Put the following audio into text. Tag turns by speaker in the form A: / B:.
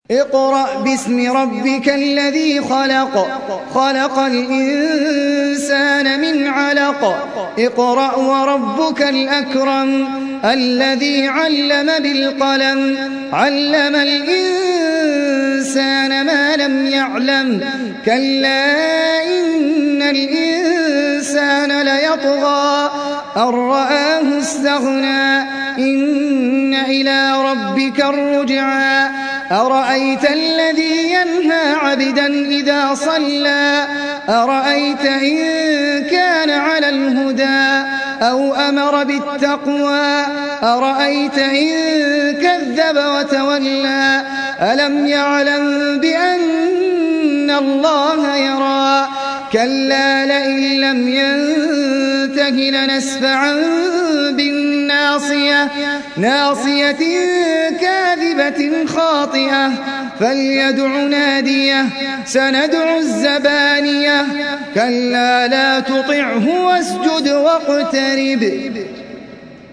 A: اقرأ باسم ربك الذي خلق خلق الإنسان من علق اقرأ وربك الأكرم الذي علم بالقلم علم الإنسان ما لم يعلم كلا إن الإنسان ليطغى أن رآه استغنى إن إلى ربك الرجعى أرأيت الذي ينهى عبدا إذا صلى أرأيت إن كان على الهدى أو أمر بالتقوى أرأيت إن كذب وتولى ألم يعلم بأن الله يرى كلا لئن لم ينته لنسفعا بالناصية ناصية كاذبة خاطئة فليدع ناديه سندع الزبانية كلا لا تطعه واسجد واقترب